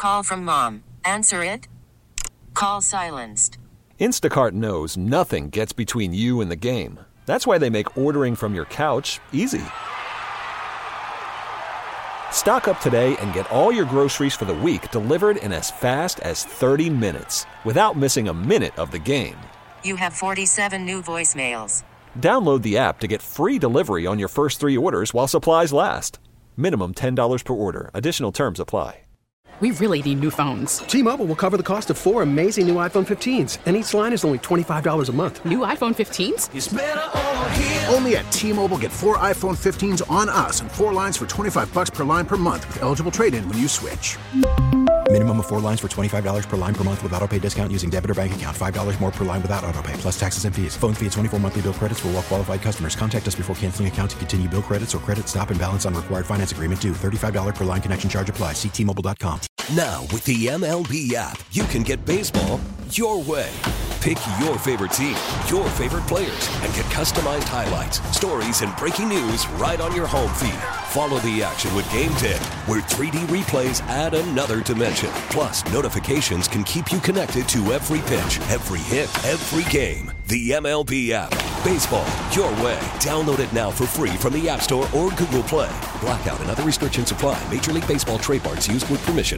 Call from mom. Answer it. Call silenced. Instacart knows nothing gets between you and the game. That's why they make ordering from your couch easy. Stock up today and get all your groceries for the week delivered in as fast as 30 minutes without missing a minute of the game. You have 47 new voicemails. Download the app to get free delivery on your first 3 orders while supplies last. Minimum $10 per order. Additional terms apply. We really need new phones. T-Mobile will cover the cost of 4 amazing new iPhone 15s, and each line is only $25 a month. New iPhone 15s? It's better over here. Only at T-Mobile, get 4 iPhone 15s on us and 4 lines for $25 per line per month with eligible trade-in when you switch. Minimum of 4 lines for $25 per line per month with autopay discount using debit or bank account. $5 more per line without autopay, plus taxes and fees. Phone fee at 24 monthly bill credits for well-qualified customers. Contact us before canceling account to continue bill credits or credit stop and balance on required finance agreement due. $35 per line connection charge applies. See T-Mobile.com. Now, with the MLB app, you can get baseball your way. Pick your favorite team, your favorite players, and get customized highlights, stories, and breaking news right on your home feed. Follow the action with Game 10, where 3D replays add another dimension. Plus, notifications can keep you connected to every pitch, every hit, every game. The MLB app. Baseball your way. Download it now for free from the App Store or Google Play. Blackout and other restrictions apply. Major League Baseball trademarks used with permission.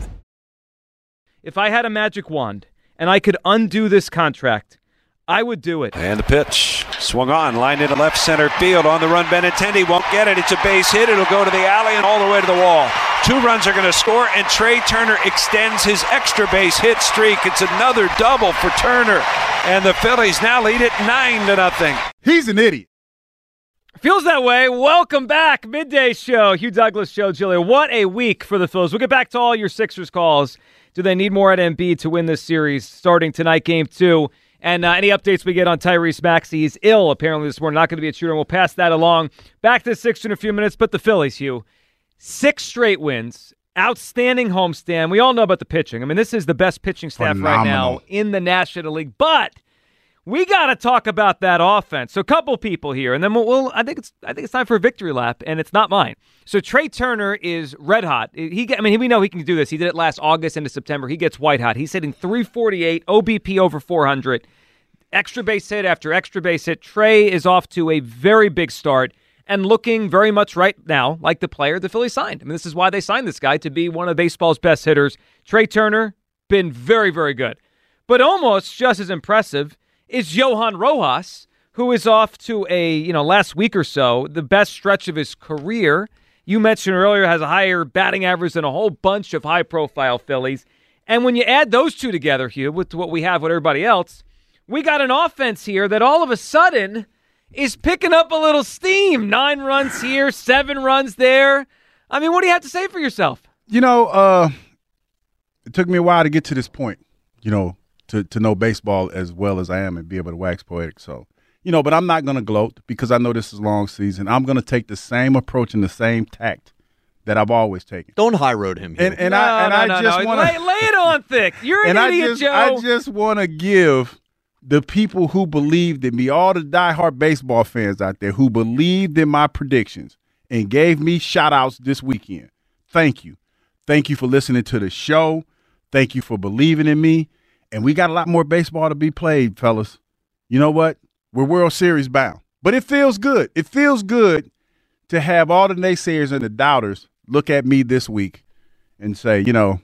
If I had a magic wand and I could undo this contract, I would do it. And the pitch swung on, lined into left center field. On the run, Benintendi won't get it. It's a base hit. It'll go to the alley and all the way to the wall. 2 runs are going to score, and Trey Turner extends his extra base hit streak. It's another double for Turner, and the Phillies now lead it 9-0. He's an idiot. Feels that way. Welcome back. Midday Show. Hugh Douglas Show, Julia. What a week for the Phillies. We'll get back to all your Sixers calls. Do they need more at Embiid to win this series starting tonight, Game 2? And any updates we get on Tyrese Maxey. He's ill, apparently, this morning. Not going to be a shooter. We'll pass that along. Back to the Sixers in a few minutes. But the Phillies, Hugh, 6 straight wins. Outstanding homestand. We all know about the pitching. I mean, this is the best pitching staff right now in the National League. But we got to talk about that offense. So a couple people here, and then we'll I think it's time for a victory lap, and it's not mine. So Trey Turner is red hot. We know he can do this. He did it last August into September. He gets white hot. He's hitting .348, OBP over 400, extra base hit after extra base hit. Trey is off to a very big start and looking very much right now like the player the Phillies signed. I mean, this is why they signed this guy, to be one of baseball's best hitters. Trey Turner, been very, very good. But almost just as impressive is Johan Rojas, who is off to a, last week or so, the best stretch of his career. You mentioned earlier has a higher batting average than a whole bunch of high-profile Phillies. And when you add those two together, Hugh, with what we have with everybody else, we got an offense here that all of a sudden is picking up a little steam. 9 runs here, 7 runs there. I mean, what do you have to say for yourself? It took me a while to get to this point, to know baseball as well as I am and be able to wax poetic. So, but I'm not going to gloat because I know this is a long season. I'm going to take the same approach and the same tact that I've always taken. Don't high road him here. I just want to lay it on thick. You're an idiot, Joe. I just want to give the people who believed in me, all the diehard baseball fans out there who believed in my predictions and gave me shout-outs this weekend. Thank you. Thank you for listening to the show. Thank you for believing in me. And we got a lot more baseball to be played, fellas. You know what? We're World Series bound. But it feels good. It feels good to have all the naysayers and the doubters look at me this week and say,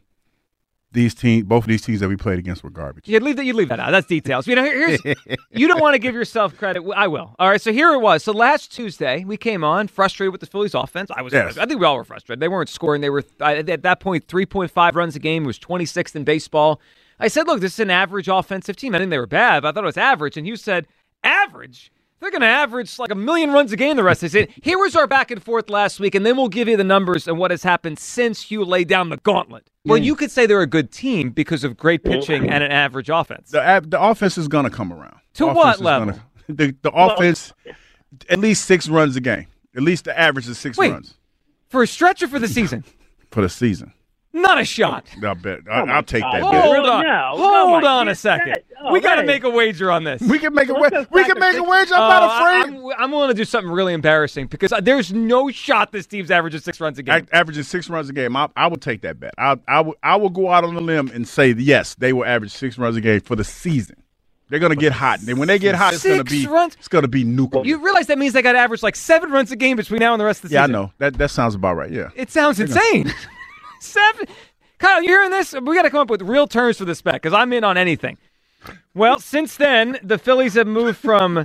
these teams, both of these teams that we played against were garbage. You leave that out. That's details. Here's you don't want to give yourself credit. I will. All right. So here it was. So last Tuesday we came on frustrated with the Phillies offense. I think we all were frustrated. They weren't scoring. They were at that point 3.5 runs a game. It was 26th in baseball. I said, look, this is an average offensive team. I didn't think they were bad, but I thought it was average. And you said, average? They're going to average like 1 million runs a game the rest of the season. Here was our back and forth last week, and then we'll give you the numbers and what has happened since you laid down the gauntlet. Well, you could say they're a good team because of great pitching and an average offense. The offense is going to come around. To what level? The offense, at least 6 runs a game. At least the average is 6 runs. For a stretch or for the season? For the season. Not a shot. I'll bet. I'll take that. Hold on a second. We got to make a wager on this. We can make a wager. We can make a wager. I'm not afraid. I'm willing to do something really embarrassing because there's no shot this team's averaging 6 runs a game. Averaging 6 runs a game. I would take that bet. I will go out on a limb and say yes, they will average 6 runs a game for the season. They're going to get hot. And when they get hot, it's going to be nuclear. You realize that means they got to average like 7 runs a game between now and the rest of the season. Yeah, I know. That sounds about right, yeah. It sounds insane. 7. Kyle, you hearing this? We got to come up with real terms for this bet because I'm in on anything. Well, since then, the Phillies have moved from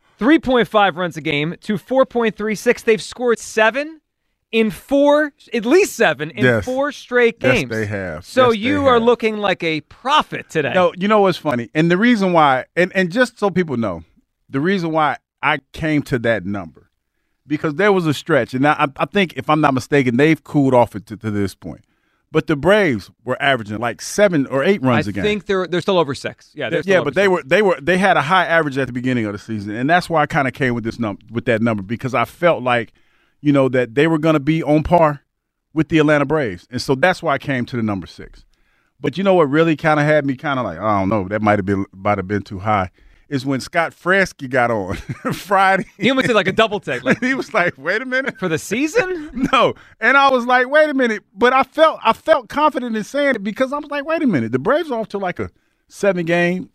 3.5 runs a game to 4.36. They've scored 7 in 4, at least 7 in 4 straight games. Yes, they have. So you are looking like a prophet today. No, you know what's funny? And the reason why, and just so people know, the reason why I came to that number, because there was a stretch, and I think, if I'm not mistaken, they've cooled off to this point. But the Braves were averaging like 7 or 8 runs a game. I think they're still over 6. Yeah, but they had a high average at the beginning of the season, and that's why I kind of came with that number, because I felt like, that they were going to be on par with the Atlanta Braves. And so that's why I came to the number 6. But you know what really kind of had me kind of like, I don't know, that might have been too high, is when Scott Fransky got on Friday. He almost did like a double take. He was like, wait a minute. For the season? No. And I was like, wait a minute. But I felt confident in saying it because I was like, wait a minute. The Braves are off to like a 7 game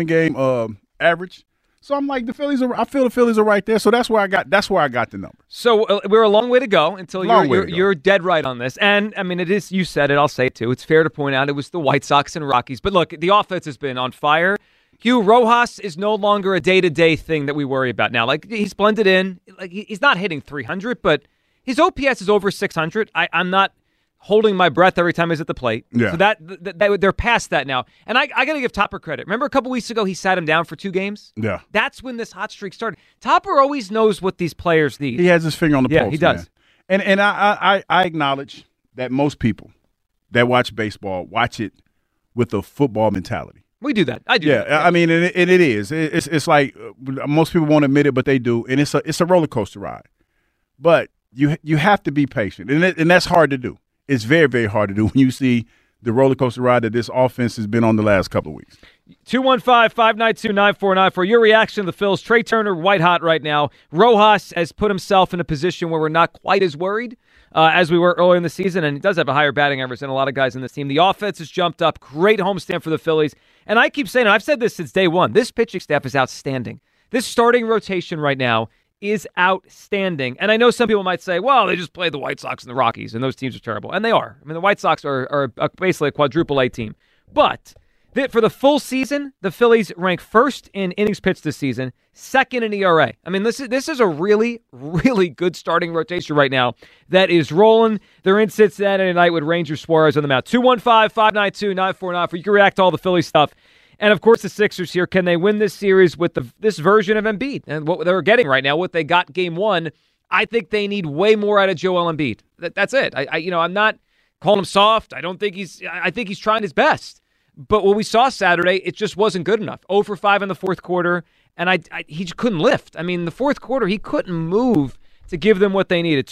average. So I'm like, I feel the Phillies are right there. So that's where I got the number. So we're a long way to go until you're dead right on this. And I mean, it is, you said it, I'll say it too. It's fair to point out it was the White Sox and Rockies. But look, the offense has been on fire. Hugh Rojas is no longer a day-to-day thing that we worry about now. Like, he's blended in. Like, he's not hitting 300, but his OPS is over 600. I'm not holding my breath every time he's at the plate. Yeah. So they're past that now. And I got to give Topper credit. Remember a couple weeks ago he sat him down for 2 games? Yeah. That's when this hot streak started. Topper always knows what these players need. He has his finger on the pulse. Yeah, he does. Man. And I acknowledge that most people that watch baseball watch it with a football mentality. We do that. I do. Yeah, that. I mean, and it is. It's like most people won't admit it, but they do, and it's a roller coaster ride. But you have to be patient, and that's hard to do. It's very, very hard to do when you see the roller coaster ride that this offense has been on the last couple of weeks. 215-592-9494. Your reaction to the Phils. Trey Turner, white hot right now. Rojas has put himself in a position where we're not quite as worried as we were earlier in the season, and he does have a higher batting average than a lot of guys in this team. The offense has jumped up. Great homestand for the Phillies. And I keep saying, and I've said this since day one, this pitching staff is outstanding. This starting rotation right now is outstanding. And I know some people might say, well, they just played the White Sox and the Rockies, and those teams are terrible. And they are. I mean, the White Sox are basically a quadruple A team. But for the full season, the Phillies rank first in innings pitched this season, second in ERA. I mean, this is a really, really good starting rotation right now that is rolling. They're in Cincinnati tonight with Ranger Suarez on the mound. 215-592-9494. You can react to all the Philly stuff. And, of course, the Sixers here. Can they win this series with this version of Embiid? And what they're getting right now, what they got game 1, I think they need way more out of Joel Embiid. That's it. I'm not calling him soft. I think he's trying his best. But what we saw Saturday, it just wasn't good enough. 0 for 5 in the fourth quarter, and he just couldn't lift. I mean, the fourth quarter, he couldn't move to give them what they needed.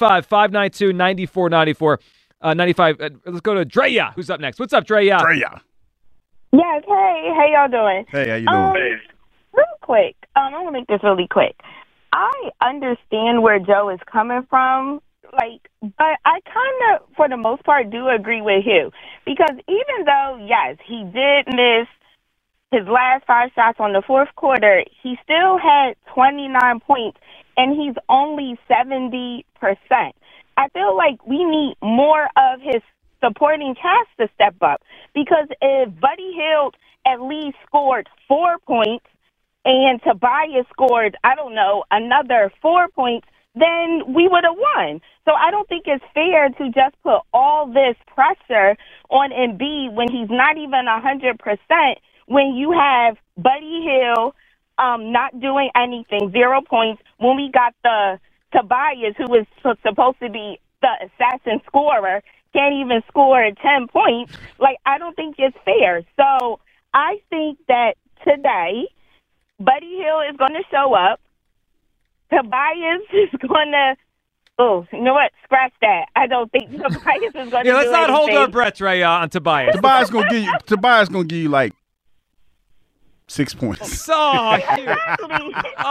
215-592-9494. 95. Let's go to Drea, who's up next. What's up, Drea? Drea. Yes, hey. How y'all doing? Hey, how you doing? Real quick, I'm going to make this really quick. I understand where Joe is coming from, but I kind of, for the most part, do agree with Hugh. Because even though, yes, he did miss his last 5 shots on the fourth quarter, he still had 29 points, and he's only 70%. I feel like we need more of his supporting cast to step up, because if Buddy Hield at least scored 4 points and Tobias scored, another 4 points, then we would have won. So I don't think it's fair to just put all this pressure on Embiid when he's not even 100%, when you have Buddy Hield not doing anything, 0 points, when we got the Tobias, who was supposed to be the assassin scorer, can't even score 10 points. I don't think it's fair. So I think that today, Buddy Hield is going to show up. Tobias is going to, you know what? Scratch that. I don't think Tobias is going to do let's not anything. hold our breath, Ray, on Tobias. Tobias going to give you like 6 points. Exactly.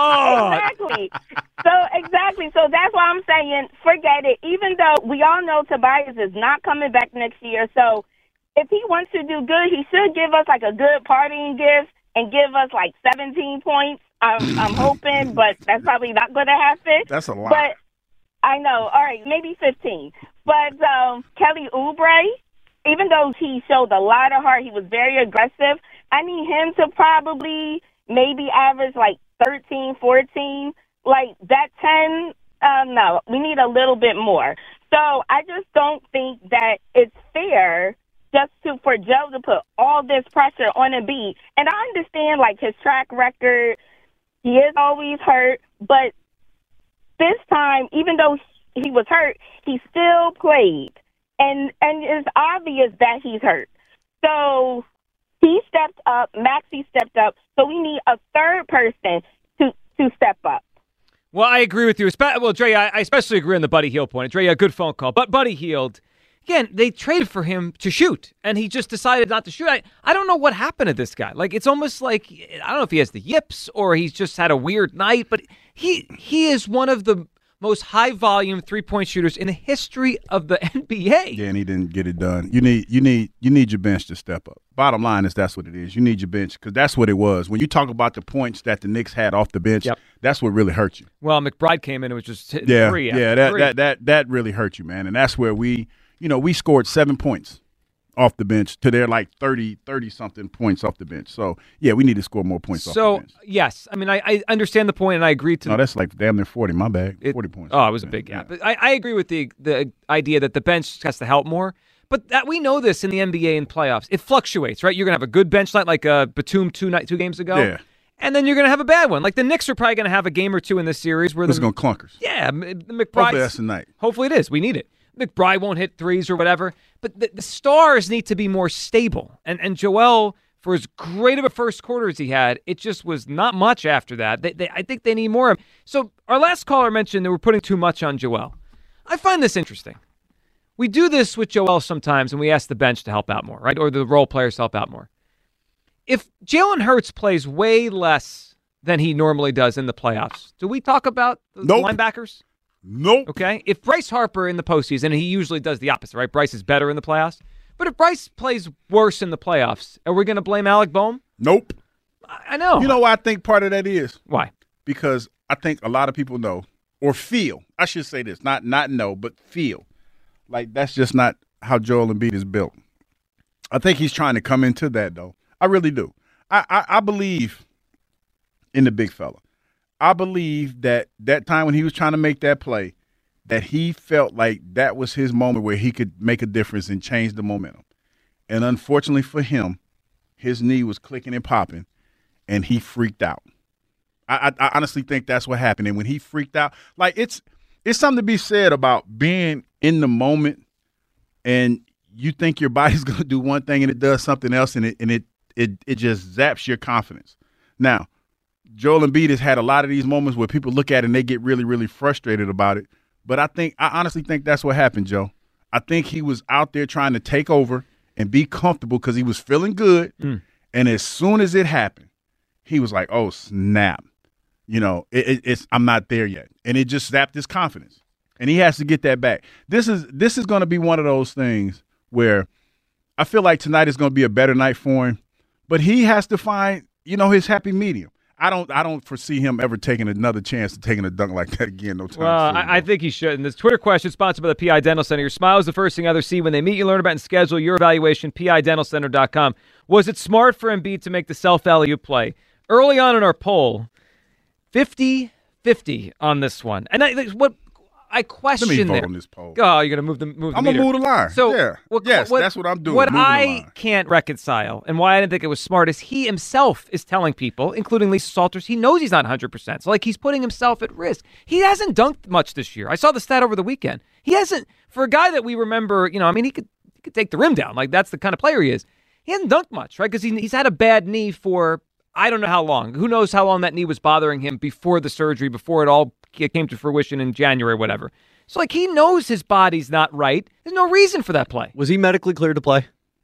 So that's why I'm saying forget it. Even though we all know Tobias is not coming back next year. So if he wants to do good, he should give us like a good partying gift and give us like 17 points. I'm hoping, but that's probably not going to happen. That's a lot. But I know. All right, maybe 15. But Kelly Oubre, even though he showed a lot of heart, he was very aggressive. I need him to probably maybe average like 13, 14. Like that 10, no, we need a little bit more. So I just don't think that it's fair just for Joe to put all this pressure on Embiid. And I understand like his track record, he is always hurt, but this time, even though he was hurt, he still played. And it's obvious that he's hurt. So he stepped up, Maxey stepped up, so we need a third person to step up. Well, I agree with you. Well, Dre, I especially agree on the Buddy Hield point. Dre, a good phone call. But Buddy Hield, again, they traded for him to shoot, and he just decided not to shoot. I don't know what happened to this guy. Like, it's almost like, I don't know if he has the yips or he's just had a weird night, but he is one of the most high-volume three-point shooters in the history of the NBA. Yeah, and he didn't get it done. You need your bench to step up. Bottom line is that's what it is. You need your bench because that's what it was. When you talk about the points that the Knicks had off the bench, that's what really hurt you. Well, McBride came in and was just hitting three. That really hurt you, man. And that's where we scored 7 points off the bench to their like 30-something points off the bench. So, yeah, we need to score more points off the bench. So, yes. I mean, I understand the point, and I agree to No, that's like damn near 40. My bad. 40 points. Oh, it was a big gap. Yeah. But I agree with the idea that the bench has to help more. But that we know this in the NBA and playoffs. It fluctuates, right? You're going to have a good bench night like Batum 2 games ago. Yeah. And then you're going to have a bad one. Like the Knicks are probably going to have a game or two in this series where it's going to clunkers. Yeah. McBride. Hopefully that's tonight. Hopefully it is. We need it. McBride won't hit threes or whatever. But the stars need to be more stable. And Joel, for as great of a first quarter as he had, it just was not much after that. I think they need more. So our last caller mentioned that we're putting too much on Joel. I find this interesting. We do this with Joel sometimes, and we ask the bench to help out more, right? Or the role players to help out more. If Jalen Hurts plays way less than he normally does in the playoffs, do we talk about the linebackers? Nope. Okay. If Bryce Harper in the postseason, and he usually does the opposite, right? Bryce is better in the playoffs. But if Bryce plays worse in the playoffs, are we going to blame Alec Boehm? Nope. I know. You know why I think part of that is? Why? Because I think a lot of people know or feel. I should say this, not know, but feel. Like that's just not how Joel Embiid is built. I think he's trying to come into that, though. I really do. I believe in the big fella. I believe that time when he was trying to make that play, that he felt like that was his moment where he could make a difference and change the momentum. And unfortunately for him, his knee was clicking and popping, and he freaked out. I honestly think that's what happened. And when he freaked out, like it's something to be said about being in the moment and you think your body's going to do one thing and it does something else and it just zaps your confidence. Now, Joel Embiid has had a lot of these moments where people look at it and they get really, really frustrated about it. But I honestly think that's what happened, Joe. I think he was out there trying to take over and be comfortable because he was feeling good. And as soon as it happened, he was like, oh, snap. You know, I'm not there yet. And it just zapped his confidence. And he has to get that back. This is going to be one of those things where I feel like tonight is going to be a better night for him. But he has to find, his happy medium. I don't foresee him ever taking another chance of taking a dunk like that again. No time. Well, I think he should. And this Twitter question sponsored by the PI Dental Center. Your smile is the first thing others see when they meet you. Learn about and schedule your evaluation. PIDentalCenter.com. Was it smart for Embiid to make the self-alley-oop play? Early on in our poll, 50-50 on this one. And I question there. Let me vote there. on this poll. Oh, you're going to move the I'm going to move the line. So, yeah. That's what I'm doing. What I can't reconcile and why I didn't think it was smart is he himself is telling people, including Lisa Salters, he knows he's not 100%. So, he's putting himself at risk. He hasn't dunked much this year. I saw the stat over the weekend. He hasn't, for a guy that we remember, he could take the rim down. Like, that's the kind of player he is. He hasn't dunked much, right? Because he's had a bad knee for I don't know how long. Who knows how long that knee was bothering him before the surgery, before it all came to fruition in January or whatever. So, he knows his body's not right. There's no reason for that play. Was he medically cleared to play?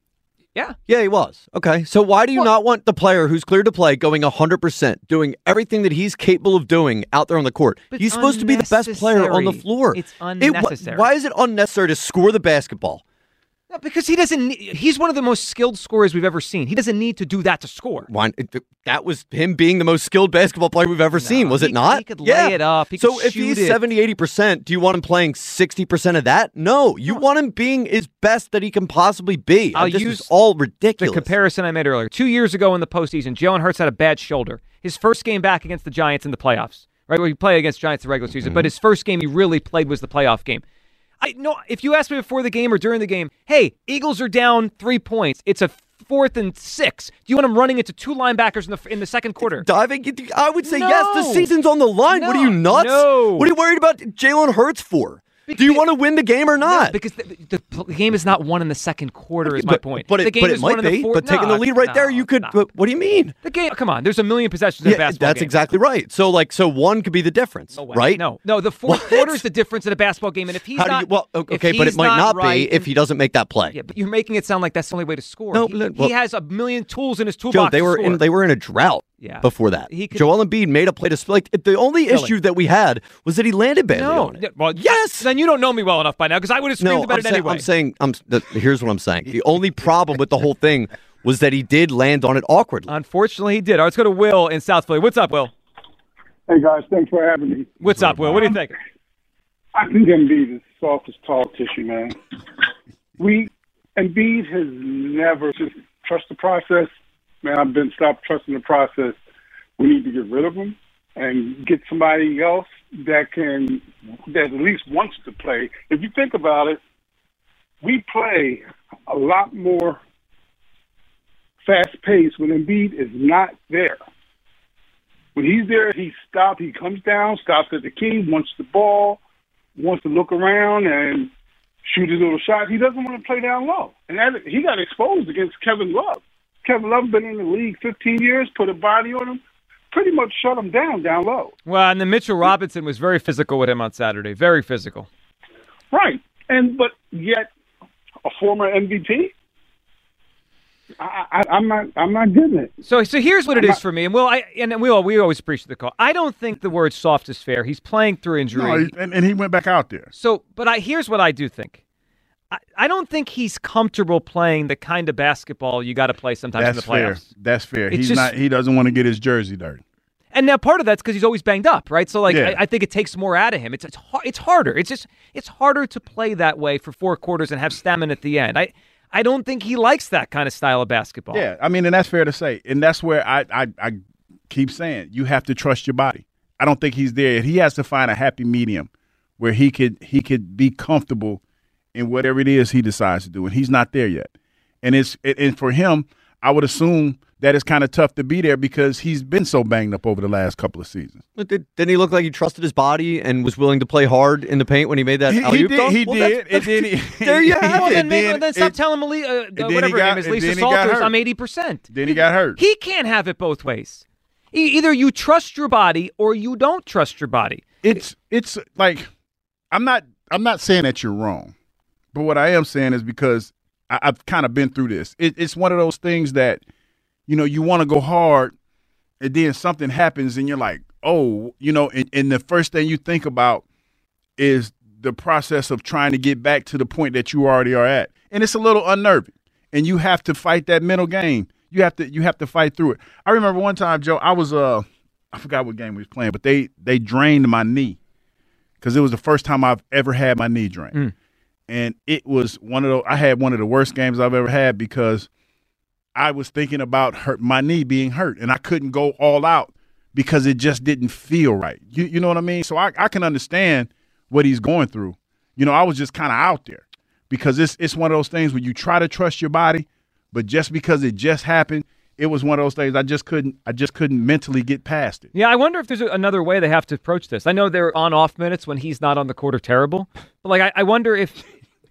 Yeah. Yeah, he was. Okay. So why do you not want the player who's cleared to play going 100%, doing everything that he's capable of doing out there on the court? But he's supposed to be the best player on the floor. It's unnecessary. Why is it unnecessary to score the basketball? No, because he doesn't. He's one of the most skilled scorers we've ever seen. He doesn't need to do that to score. That was him being the most skilled basketball player we've ever seen, was it not? He could lay it up. He so could if shoot he's 70-80%, do you want him playing 60% of that? No, you want him being his best that he can possibly be. I'll this use is all ridiculous. The comparison I made earlier. 2 years ago in the postseason, Jalen Hurts had a bad shoulder. His first game back against the Giants in the playoffs, right? Where he played against Giants in the regular season, but his first game he really played was the playoff game. I know if you asked me before the game or during the game, hey, Eagles are down 3 points. It's a 4th and 6. Do you want him running into 2 linebackers in the second quarter? Diving? I would say yes. The season's on the line. No. What are you, nuts? No. What are you worried about Jalen Hurts for? Do you want to win the game or not? No, because the game is not won in the second quarter. Is my point. But the game it is might won in the be. fourth. But taking the lead right there, you could. But what do you mean? The game. Come on. There's a million possessions in a basketball That's game. exactly right. So one could be the difference, right? No, the fourth quarter is the difference in a basketball game. And if he's not, okay, but it might not be if he doesn't make that play. Yeah, but you're making it sound like that's the only way to score. No, he has a million tools in his toolbox. Joe, they were in a drought. Yeah. Before that, Joel Embiid made a play to like the only issue that we had was that he landed badly on it. Well, yes. Then you don't know me well enough by now because I would have screamed about it anyway. Here's what I'm saying. The only problem with the whole thing was that he did land on it awkwardly. Unfortunately, he did. All right, let's go to Will in South Philly. What's up, Will? Hey guys, thanks for having me. What's up, Will? What do you think? I think Embiid is soft as tall tissue, man. Embiid has never just trust the process. Man, I've been stopped trusting the process. We need to get rid of him and get somebody else that at least wants to play. If you think about it, we play a lot more fast-paced when Embiid is not there. When he's there, he comes down, stops at the key, wants the ball, wants to look around and shoot his little shot. He doesn't want to play down low. And he got exposed against Kevin Love. Kevin Love been in the league 15 years, put a body on him, pretty much shut him down low. Well, and then Mitchell Robinson was very physical with him on Saturday. Very physical. Right. But yet a former MVP? I'm not getting it. So here's what it is for me, and we always appreciate the call. I don't think the word soft is fair. He's playing through injury. No, and he went back out there. So, here's what I do think. I don't think he's comfortable playing the kind of basketball you got to play sometimes in the playoffs. That's fair. He doesn't want to get his jersey dirty. And now part of that's because he's always banged up, right? So I think it takes more out of him. It's harder. It's harder to play that way for 4 quarters and have stamina at the end. I don't think he likes that kind of style of basketball. Yeah, I mean, and that's fair to say. And that's where I keep saying you have to trust your body. I don't think he's there. He has to find a happy medium where he could be comfortable in whatever it is he decides to do, and he's not there yet. And for him, I would assume that it's kind of tough to be there because he's been so banged up over the last couple of seasons. Didn't he look like he trusted his body and was willing to play hard in the paint when he made that alley-oop dunk? He did. There you have it. Then stop telling whatever his name is, Lisa Salters, I'm 80%. Then he got hurt. He can't have it both ways. Either you trust your body or you don't trust your body. It's like I'm not saying that you're wrong. But what I am saying is because I've kind of been through this. It's one of those things that, you want to go hard, and then something happens, and you're like, oh, and the first thing you think about is the process of trying to get back to the point that you already are at. And it's a little unnerving, and you have to fight that mental game. You have to fight through it. I remember one time, Joe, I was I forgot what game we was playing, but they drained my knee because it was the first time I've ever had my knee drained. And it was I had one of the worst games I've ever had because I was thinking about my knee being hurt, and I couldn't go all out because it just didn't feel right. You know what I mean? So I can understand what he's going through. I was just kind of out there because it's one of those things where you try to trust your body, but just because it just happened, it was one of those things I just couldn't mentally get past it. Yeah, I wonder if there's another way they have to approach this. I know they're on-off minutes when he's not on the court are terrible, but I wonder if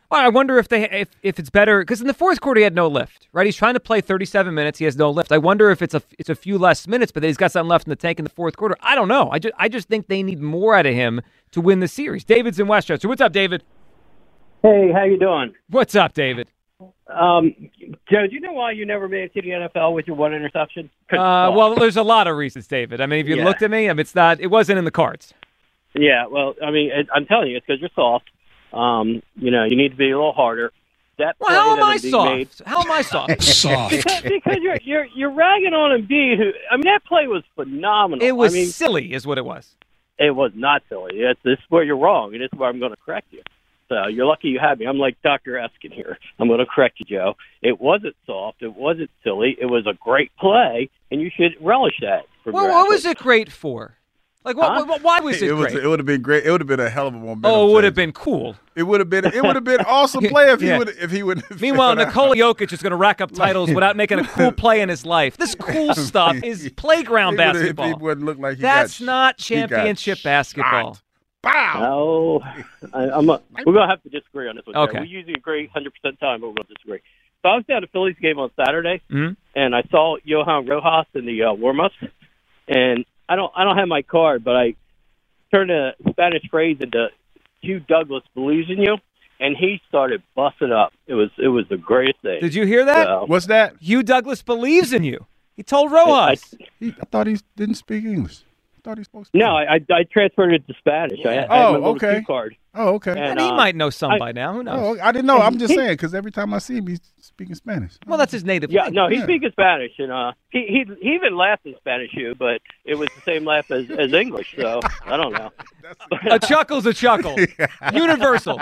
it's better because in the fourth quarter he had no lift, right? He's trying to play 37 minutes, he has no lift. I wonder if it's a few less minutes, but he's got something left in the tank in the fourth quarter. I don't know. I just think they need more out of him to win the series. David's in Westchester. What's up, David? Hey, how you doing? What's up, David? Joe, do you know why you never made it to the NFL with your one interception? Well, there's a lot of reasons, David. I mean, if you looked at me, I mean, it wasn't in the cards. Yeah, well, I mean, I'm telling you, it's because you're soft. You need to be a little harder. Well, how am I soft? How am I soft? Soft. Because you're ragging on Embiid. Who, I mean, that play was phenomenal. It was silly, is what it was. It was not silly. This is where you're wrong, and this is where I'm going to correct you. So you're lucky you had me. I'm like Dr. Eskin here. I'm going to correct you, Joe. It wasn't soft. It wasn't silly. It was a great play, and you should relish that. Well, what was it great for? Like, why was it great? It would have been great. It would have been a hell of a momentum. Oh, it would have been cool. It would have been awesome play if he would. Meanwhile, Nikola Jokic is going to rack up titles without making a cool play in his life. This cool stuff is playground basketball. He wouldn't look like That's not championship basketball. Bow. No, we're going to have to disagree on this one. Okay. We usually agree 100% time, but we're going to disagree. So I was down at Phillies game on Saturday, and I saw Johan Rojas in the warm-ups, and I don't have my card, but I turned a Spanish phrase into Hugh Douglas believes in you, and he started busting up. It was the greatest thing. Did you hear that? So, what's that? Hugh Douglas believes in you. He told Rojas. I thought he didn't speak English. I thought he was supposed to. No, I transferred it to Spanish. Yeah. I had my little cue card. Oh, okay. And he might know some by now. Who knows? Oh, I didn't know. I'm just saying because every time I see him, he's speaking Spanish. Well, that's his native. Yeah, language. no, he's speaking Spanish, and he even laughed in Spanish, but it was the same laugh as English. So I don't know. A chuckle's a chuckle, universal.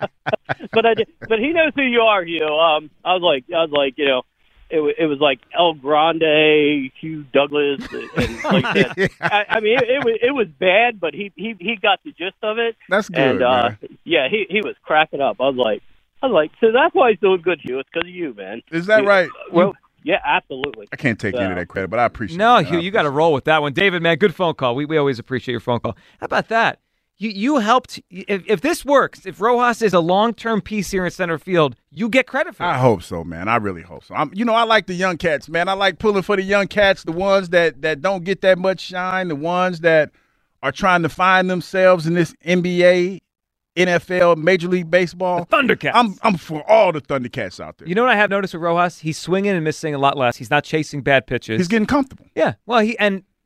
But he knows who you are, Hugh. I was like, it was like El Grande, Hugh Douglas, and like that. I mean, it was bad, but he got the gist of it. That's good. And yeah, he was cracking up. I was like, so that's why he's doing good, Hugh. It's because of you, man. Is that right? Well, yeah, absolutely. I can't take any of that credit, but I appreciate it. No, Hugh, you got to roll with that one. David, man, good phone call. We always appreciate your phone call. How about that? You helped. If this works, if Rojas is a long-term piece here in center field, you get credit for it. I hope so, man. I really hope so. I like the young cats, man. I like pulling for the young cats, the ones that don't get that much shine, the ones that are trying to find themselves in this NBA, NFL, Major League Baseball. The Thundercats. I'm for all the Thundercats out there. You know what I have noticed with Rojas? He's swinging and missing a lot less. He's not chasing bad pitches. He's getting comfortable. Yeah. Well, I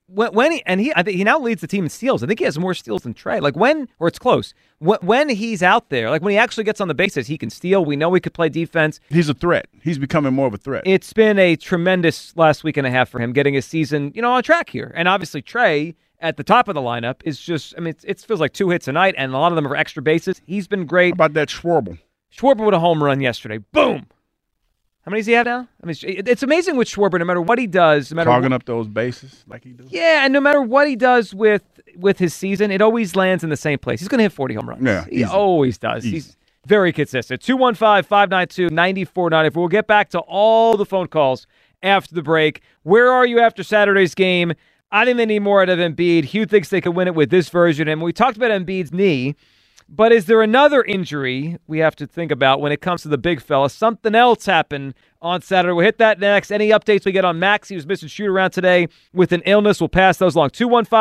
think he now leads the team in steals. I think he has more steals than Trey. Or it's close. When he's out there, like when he actually gets on the bases, he can steal. We know he could play defense. He's a threat. He's becoming more of a threat. It's been a tremendous last week and a half for him, getting his season, on track here. And obviously Trey at the top of the lineup is just, it feels like 2 hits a night, and a lot of them are extra bases. He's been great. How about that Schwarber? Schwarber with a home run yesterday. Boom. How many does he have now? It's amazing with Schwarber, no matter what he does. Clogging up those bases like he does. Yeah, and no matter what he does with his season, it always lands in the same place. He's going to hit 40 home runs. Yeah, he always does. Easy. He's very consistent. 215-592-9494. We'll get back to all the phone calls after the break. Where are you after Saturday's game? I think they need more out of Embiid. Hugh thinks they could win it with this version. And we talked about Embiid's knee. But is there another injury we have to think about when it comes to the big fella? Something else happened on Saturday. We'll hit that next. Any updates we get on Max? He was missing shoot-around today with an illness. We'll pass those along.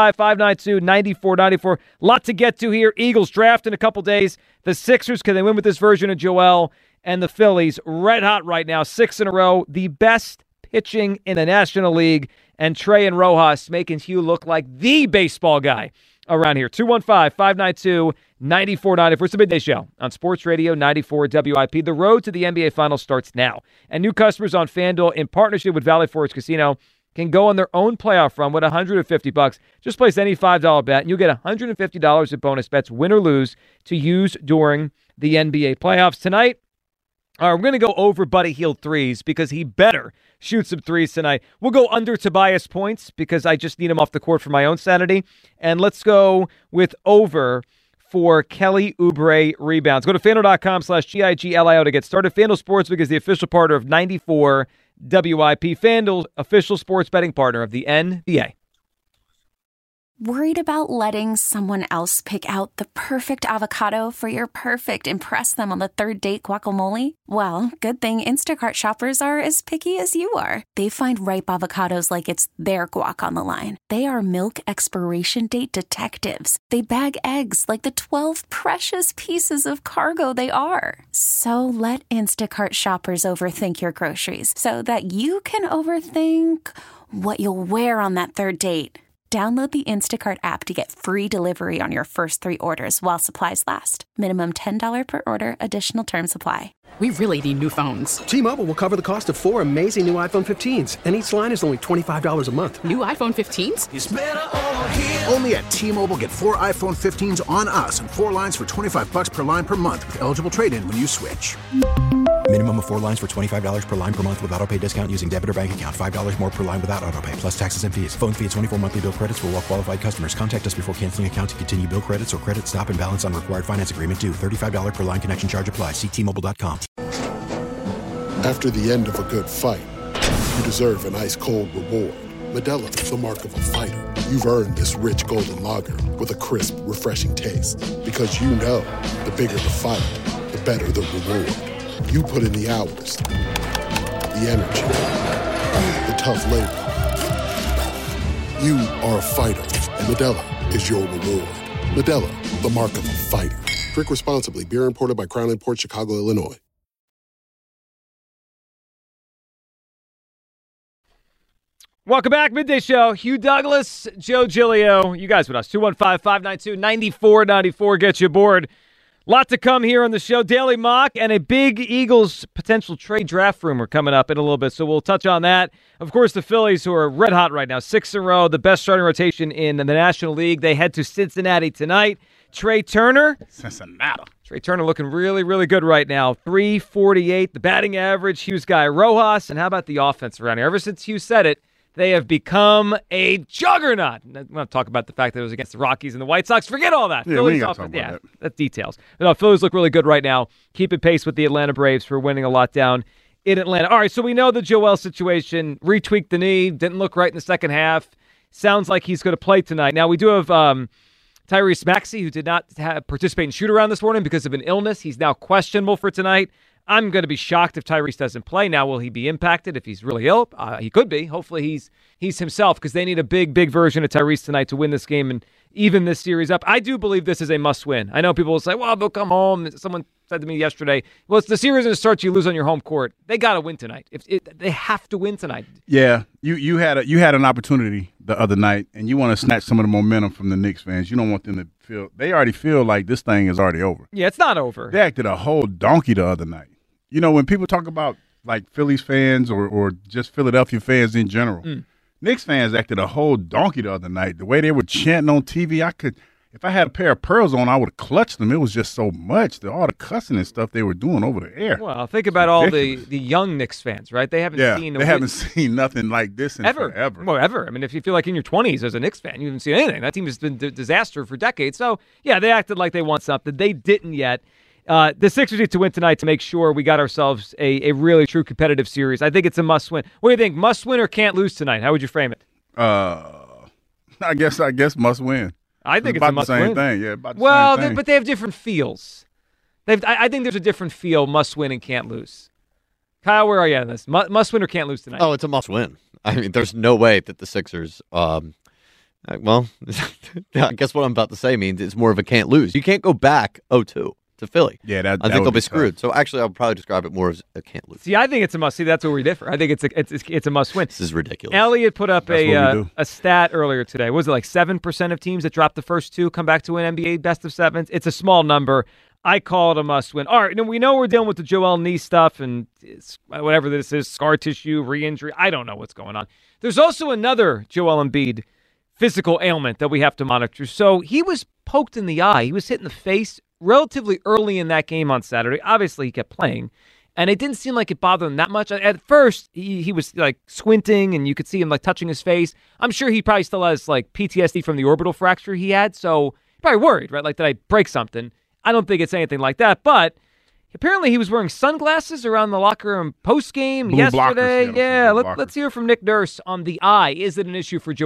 215-592-9494. Lot to get to here. Eagles draft in a couple days. The Sixers, can they win with this version of Joel? And the Phillies, red hot right now, 6 in a row. The best pitching in the National League. And Trey and Rojas making Hugh look like the baseball guy around here. 215-592-9494. It's the Midday Show on Sports Radio 94 WIP. The road to the NBA Finals starts now. And new customers on FanDuel in partnership with Valley Forge Casino can go on their own playoff run with $150. Just place any $5 bet, and you'll get $150 in bonus bets, win or lose, to use during the NBA playoffs. Tonight, we're going to go over Buddy Hield threes because he better shoot some threes tonight. We'll go under Tobias points because I just need him off the court for my own sanity. And let's go with over for Kelly Oubre rebounds. Go to FanDuel.com/GIGLIO to get started. FanDuel Sportsbook is the official partner of 94 WIP. FanDuel, official sports betting partner of the NBA. Worried about letting someone else pick out the perfect avocado for your perfect impress them on the third date guacamole? Well, good thing Instacart shoppers are as picky as you are. They find ripe avocados like it's their guac on the line. They are milk expiration date detectives. They bag eggs like the 12 precious pieces of cargo they are. So let Instacart shoppers overthink your groceries so that you can overthink what you'll wear on that third date. Download the Instacart app to get free delivery on your first 3 orders while supplies last. Minimum $10 per order. Additional terms apply. We really need new phones. T-Mobile will cover the cost of 4 amazing new iPhone 15s, and each line is only $25 a month. New iPhone 15s? It's better over here. Only at T-Mobile, get 4 iPhone 15s on us and 4 lines for $25 per line per month with eligible trade-in when you switch. Minimum of 4 lines for $25 per line per month with autopay discount using debit or bank account. $5 more per line without autopay, plus taxes and fees. Phone fee at 24 monthly bill credits for well-qualified customers. Contact us before canceling account to continue bill credits or credit stop and balance on required finance agreement due. $35 per line connection charge applies. See T-Mobile.com. After the end of a good fight, you deserve an ice-cold reward. Modelo is the mark of a fighter. You've earned this rich golden lager with a crisp, refreshing taste. Because you know, the bigger the fight, the better the reward. You put in the hours, the energy, the tough labor. You are a fighter, and Modelo is your reward. Modelo, the mark of a fighter. Drink responsibly. Beer imported by Crown Imports, Chicago, Illinois. Welcome back, Midday Show. Hugh Douglas, Joe Giglio. You guys with us. 215-592-9494. Get you aboard. Lot to come here on the show. Daily Mock and a big Eagles potential trade draft rumor coming up in a little bit, so we'll touch on that. Of course, the Phillies, who are red hot right now, 6 in a row, the best starting rotation in the National League. They head to Cincinnati tonight. Trey Turner. Cincinnati. Trey Turner looking really, really good right now. 348, the batting average. Hugh's guy, Rojas. And how about the offense around here? Ever since Hugh said it, they have become a juggernaut. I'm going to talk about the fact that it was against the Rockies and the White Sox. Forget all that. Yeah, Phillies we ain't got to talk about that. That's details. But no, Phillies look really good right now. Keeping pace with the Atlanta Braves for winning a lot down in Atlanta. All right, so we know the Joel situation. Retweaked the knee. Didn't look right in the second half. Sounds like he's going to play tonight. Now, we do have Tyrese Maxey, who did not participate in shoot-around this morning because of an illness. He's now questionable for tonight. I'm going to be shocked if Tyrese doesn't play. Now, will he be impacted if he's really ill? He could be. Hopefully he's himself, because they need a big, big version of Tyrese tonight to win this game and even this series up. I do believe this is a must-win. I know people will say, well, they'll come home. Someone said to me yesterday, well, it's the series that starts, you lose on your home court. They got to win tonight. They have to win tonight. Yeah, you had an opportunity the other night, and you want to snatch some of the momentum from the Knicks fans. You don't want them to feel – they already feel like this thing is already over. Yeah, it's not over. They acted a whole donkey the other night. You know, when people talk about, like, Phillies fans or just Philadelphia fans in general, Knicks fans acted a whole donkey the other night. The way they were chanting on TV, if I had a pair of pearls on, I would have clutched them. It was just so much, all the cussing and stuff they were doing over the air. Well, think about all the young Knicks fans, right? They haven't seen nothing like this in forever. Well, ever. I mean, if you feel like in your 20s as a Knicks fan, you haven't seen anything. That team has been a disaster for decades. So, yeah, they acted like they want something. They didn't yet. The Sixers need to win tonight to make sure we got ourselves a really true competitive series. I think it's a must-win. What do you think? Must-win or can't lose tonight? How would you frame it? I guess must-win. I think it's a must-win. About the same thing. Yeah, about the same thing. But they have different feels. I think there's a different feel, must-win and can't lose. Kyle, where are you on this? Must-win or can't lose tonight? Oh, it's a must-win. I mean, there's no way that the Sixers well, I guess what I'm about to say means it's more of a can't lose. You can't go back 0-2. To Philly. Yeah, I think they'll be screwed. So actually, I'll probably describe it more as a can't lose. See, I think it's a must. See, that's where we differ. I think it's a must win. This is ridiculous. Elliot put up a stat earlier today. Was it like 7% of teams that dropped the first two come back to win NBA best of sevens? It's a small number. I call it a must win. All right, and we know we're dealing with the Joel knee stuff and whatever this is, scar tissue, re-injury. I don't know what's going on. There's also another Joel Embiid physical ailment that we have to monitor. So he was poked in the eye. He was hit in the face relatively early in that game on Saturday. Obviously, he kept playing, and it didn't seem like it bothered him that much. At first, he was like squinting, and you could see him like touching his face. I'm sure he probably still has like PTSD from the orbital fracture he had, so probably worried, right? Like, did I break something? I don't think it's anything like that, but apparently he was wearing sunglasses around the locker room post-game yesterday. Blockers, let's hear from Nick Nurse on the eye. Is it an issue for Joel?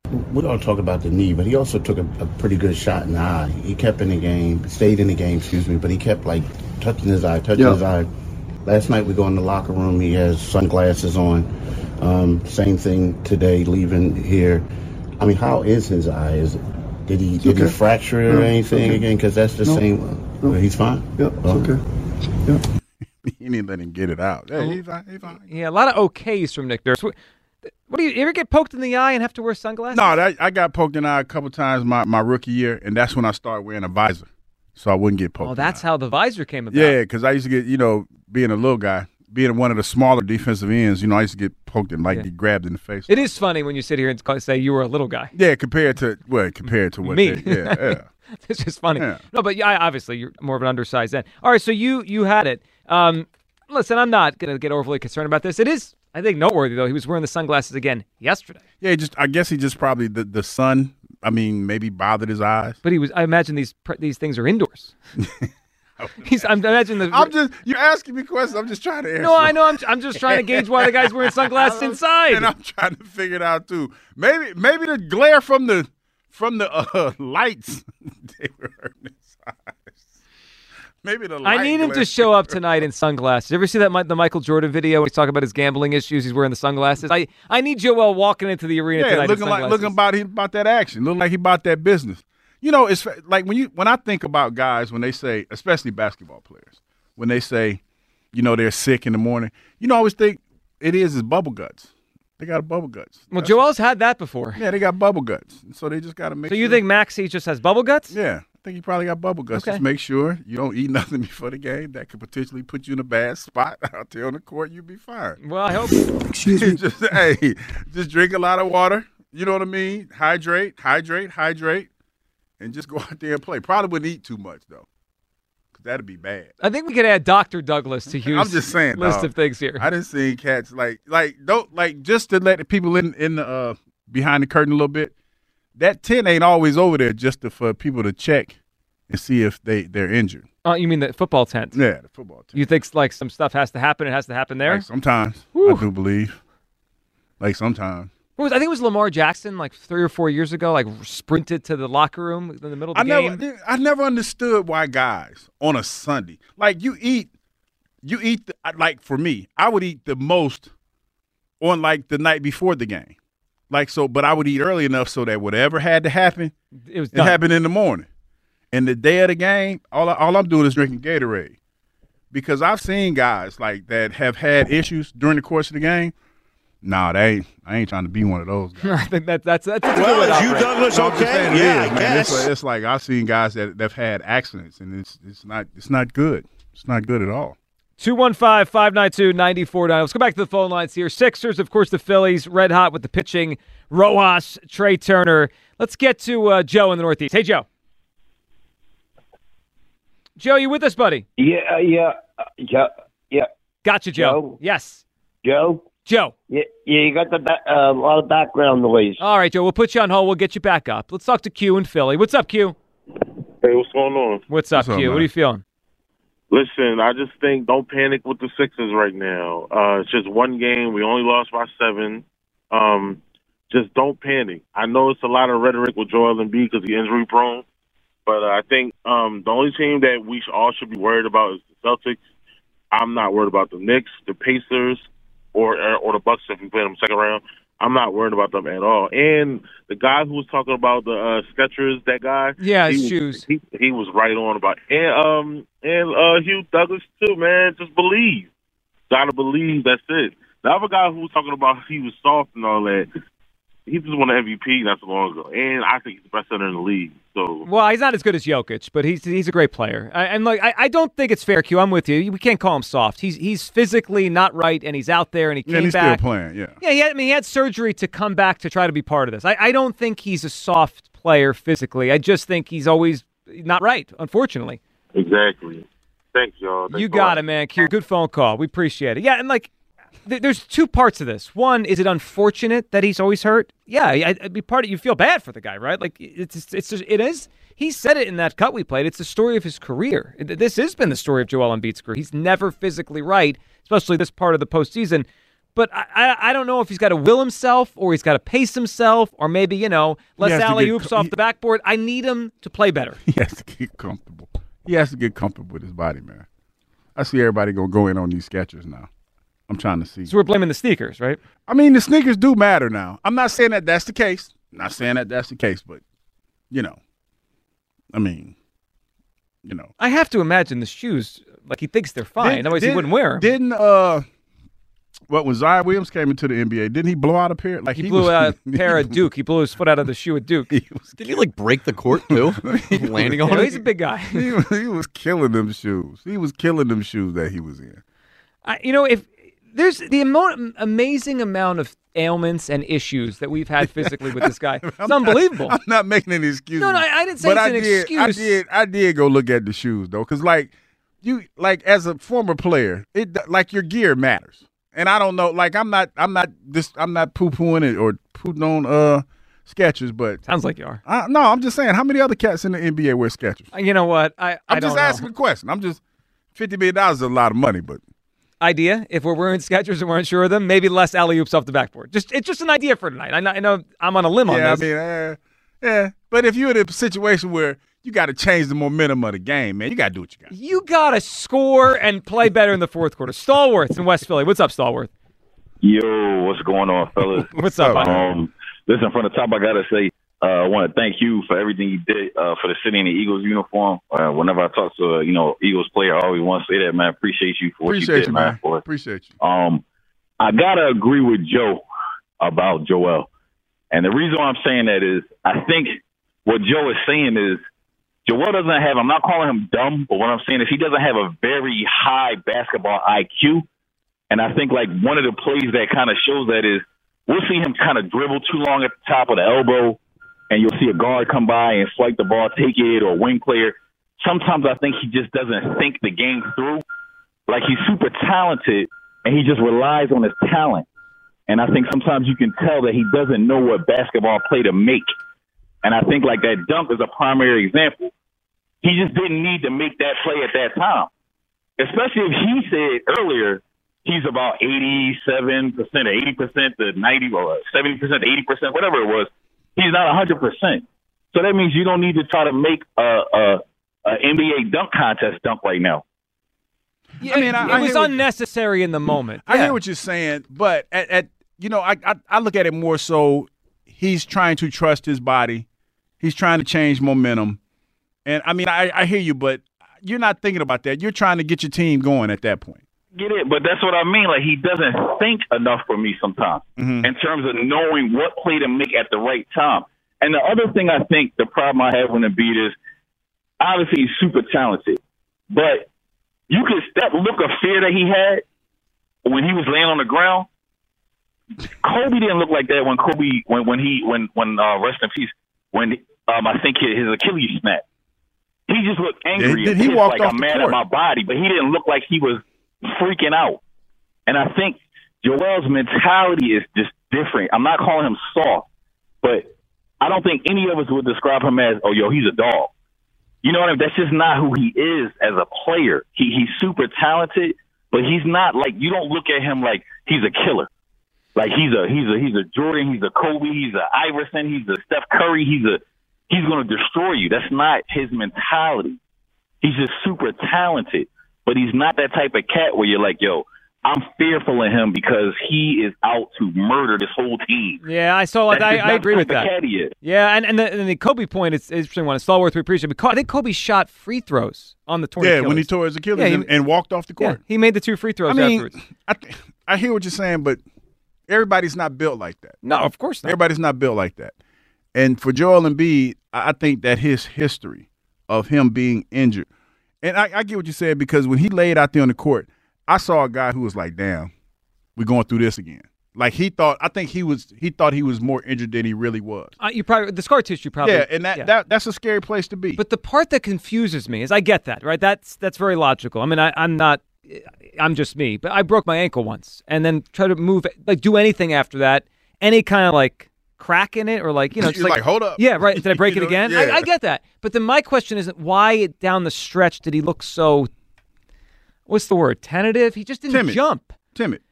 We all talk about the knee, but he also took a pretty good shot in the eye. He kept in the game, stayed in the game, but he kept, like, touching his eye. Last night we go in the locker room, he has sunglasses on. Same thing today, leaving here. I mean, how is his eye? Did he fracture it or anything again? Because that's the same. No. He's fine? Yep, it's okay. Yep. You need to let him get it out. Yeah, he's fine. Yeah, a lot of okays from Nick Nurse. What do you ever get poked in the eye and have to wear sunglasses? No, I got poked in the eye a couple times my rookie year, and that's when I started wearing a visor, so I wouldn't get poked. Oh, that's how the visor came about. Yeah, because I used to get, being a little guy, being one of the smaller defensive ends, I used to get poked and get grabbed in the face. It is funny when you sit here and say you were a little guy. Yeah, compared to what me. Yeah. It's just funny. Yeah. No, but obviously you're more of an undersized end. All right, so you had it. Listen, I'm not going to get overly concerned about this. It is, I think, noteworthy, though. He was wearing the sunglasses again yesterday. Yeah, I guess he just probably, the sun, maybe bothered his eyes. But I imagine these things are indoors. You're asking me questions. I'm just trying to answer. No, I know. I'm just trying to gauge why the guy's wearing sunglasses inside. And I'm trying to figure it out, too. Maybe the glare from the lights, they were hurting his eyes. Maybe the light I need him to show up tonight in sunglasses. You ever see the Michael Jordan video when he's talking about his gambling issues? He's wearing the sunglasses. I need Joel walking into the arena tonight looking about that action, looking like he about that business. It's like when I think about guys, when they say, especially basketball players, when they say, they're sick in the morning, I always think it is bubble guts. They got bubble guts. Well, Joel's had that before. Yeah, they got bubble guts, so they just got to make. So you think Maxey just has bubble guts? Yeah. I think you probably got bubble guts. Okay. Just make sure you don't eat nothing before the game. That could potentially put you in a bad spot out there on the court. You'd be fine. Well, I hope. Excuse me. Just drink a lot of water. You know what I mean? Hydrate, and just go out there and play. Probably wouldn't eat too much, though, because that'd be bad. I think we could add Dr. Douglas to Hugh's I'm just saying, list of things here. I didn't see cats just to let the people in the behind the curtain a little bit. That tent ain't always over there just for people to check and see if they're injured. Oh, you mean the football tent? Yeah, the football tent. You think some stuff has to happen? It has to happen there? Like sometimes, I do believe. Like sometimes. I think it was Lamar Jackson 3 or 4 years ago, sprinted to the locker room in the middle of the game. I never understood why guys on a Sunday, you eat for me, I would eat the most on the night before the game. But I would eat early enough so that whatever had to happen, it happened in the morning. And the day of the game, all I'm doing is drinking Gatorade. Because I've seen guys that have had issues during the course of the game. Nah, I ain't trying to be one of those guys. I think that's a good way to is Hugh operate. Douglas okay? Yeah, I guess. It's like I've seen guys that have had accidents, and it's not good. It's not good at all. 215-592-94. Let's go back to the phone lines here. Sixers, of course, the Phillies, red hot with the pitching. Rojas, Trey Turner. Let's get to Joe in the Northeast. Hey, Joe. Joe, you with us, buddy? Yeah. Gotcha, Joe. Yes. Joe? Yeah, you got a lot of background noise. All right, Joe, we'll put you on hold. We'll get you back up. Let's talk to Q in Philly. What's up, Q? Hey, what's going on? What's up, Q? Man? What are you feeling? Listen, I just think don't panic with the Sixers right now. It's just one game. We only lost by 7. Just don't panic. I know it's a lot of rhetoric with Joel Embiid because he's injury prone, but I think the only team that we all should be worried about is the Celtics. I'm not worried about the Knicks, the Pacers, or the Bucks if we play them second round. I'm not worried about them at all. And the guy who was talking about the Skechers, that guy, his shoes. He was right on about and Hugh Douglas too, man. Just believe, gotta believe. That's it. The other guy who was talking about he was soft and all that, he just won an MVP not so long ago, and I think he's the best center in the league. So, well, he's not as good as Jokic, but he's a great player. I don't think it's fair, Q. I'm with you. We can't call him soft. He's physically not right, and he's out there, and he came he's back. Still playing, yeah. Yeah, he had surgery to come back to try to be part of this. I don't think he's a soft player physically. I just think he's always not right, unfortunately. Exactly. Thanks, y'all. You got it, man. Q, good phone call. We appreciate it. Yeah, and there's two parts of this. One, is it unfortunate that he's always hurt? Yeah, I'd be part of. You feel bad for the guy, right? It is. He said it in that cut we played. It's the story of his career. This has been the story of Joel Embiid's career. He's never physically right, especially this part of the postseason. But I don't know if he's got to will himself or he's got to pace himself or maybe, less alley-oops off the backboard. I need him to play better. He has to get comfortable. He has to get comfortable with his body, man. I see everybody going to go in on these Skechers now. I'm trying to see. So we're blaming the sneakers, right? I mean, the sneakers do matter now. I'm not saying that that's the case. But, I have to imagine the shoes, like he thinks they're fine. Otherwise he wouldn't wear them. Didn't, when Zion Williams came into the NBA, didn't he blow out a pair? Like he blew out a pair at Duke. He blew his foot out of the shoe at Duke. Didn't he break the court too? Landing on it? He's a big guy. He was killing them shoes. He was killing them shoes that he was in. If there's the amazing amount of ailments and issues that we've had physically with this guy, it's unbelievable. I'm not making any excuses. No, I didn't say it's an excuse. I did go look at the shoes though, because you as a former player, your gear matters. And I don't know, I'm not poo-pooing it or pooting on Skechers, but sounds like you are. No, I'm just saying, how many other cats in the NBA wear Skechers? You know what? I'm just asking a question. I'm just $50 million is a lot of money, but idea. If we're wearing Skechers and we're unsure of them, maybe less alley-oops off the backboard. It's just an idea for tonight. I know I'm on a limb on this. Yeah. But if you're in a situation where you got to change the momentum of the game, man, you got to do what you got. You got to score and play better in the fourth quarter. Stallworth in West Philly. What's up, Stallworth? Yo, what's going on, fellas? What's up? Listen, from the top, I got to say, I want to thank you for everything you did for the city in the Eagles uniform. Whenever I talk to Eagles player, I always want to say that, man. Appreciate you for what you did, man. Appreciate you. I gotta agree with Joe about Joel, and the reason why I'm saying that is I think what Joe is saying is Joel doesn't have. I'm not calling him dumb, but what I'm saying is he doesn't have a very high basketball IQ, and I think one of the plays that kind of shows that is we'll see him kind of dribble too long at the top of the elbow. And you'll see a guard come by and swipe the ball, take it, or a wing player. Sometimes I think he just doesn't think the game through. He's super talented, and he just relies on his talent. And I think sometimes you can tell that he doesn't know what basketball play to make. And I think that dunk is a primary example. He just didn't need to make that play at that time. Especially if he said earlier he's about 87% or 80% to 90 or 70% to 80%, whatever it was. He's not 100%. So that means you don't need to try to make a NBA dunk contest dunk right now. Yeah, it was unnecessary in the moment. I hear what you're saying, but I look at it more so he's trying to trust his body. He's trying to change momentum. And, I hear you, but you're not thinking about that. You're trying to get your team going at that point. Get it, but that's what I mean. He doesn't think enough for me sometimes in terms of knowing what play to make at the right time. And the other thing I think the problem I have with Embiid is obviously he's super talented, but you could that look of fear that he had when he was laying on the ground. Kobe didn't look like that when rest in peace, when I think his Achilles snapped. He just looked angry and pissed, I'm mad at my body, but he didn't look like he was freaking out. And I think Joel's mentality is just different. I'm not calling him soft, but I don't think any of us would describe him as, he's a dog. You know what I mean? That's just not who he is as a player. He's super talented, but he's not you don't look at him like he's a killer. He's a Jordan, he's a Kobe, he's a Iverson, he's a Steph Curry, he's going to destroy you. That's not his mentality. He's just super talented. But he's not that type of cat where you're I'm fearful of him because he is out to murder this whole team. Yeah, I saw that. I agree with that. Cat he is. Yeah, and the Kobe point is interesting one. Stallworth, we appreciate it. I think Kobe shot free throws on the torn Achilles. Yeah, when he tore his Achilles and walked off the court. Yeah, he made the 2 free throws afterwards. I hear what you're saying, but everybody's not built like that. No, of course not. Everybody's not built like that. And for Joel Embiid, I think that his history of him being injured, and I get what you said, because when he laid out there on the court, I saw a guy who was like, damn, we're going through this again. I think he thought he was more injured than he really was. The scar tissue probably. Yeah, and that's a scary place to be. But the part that confuses me is I get that, right? That's very logical. I'm just me, but I broke my ankle once and then try to move, do anything after that, any kind of crack in it or just hold up. Yeah, right. Did I break it again? Yeah. I get that. But then my question isn't why down the stretch did he look so, what's the word, tentative? He just didn't jump. Timid.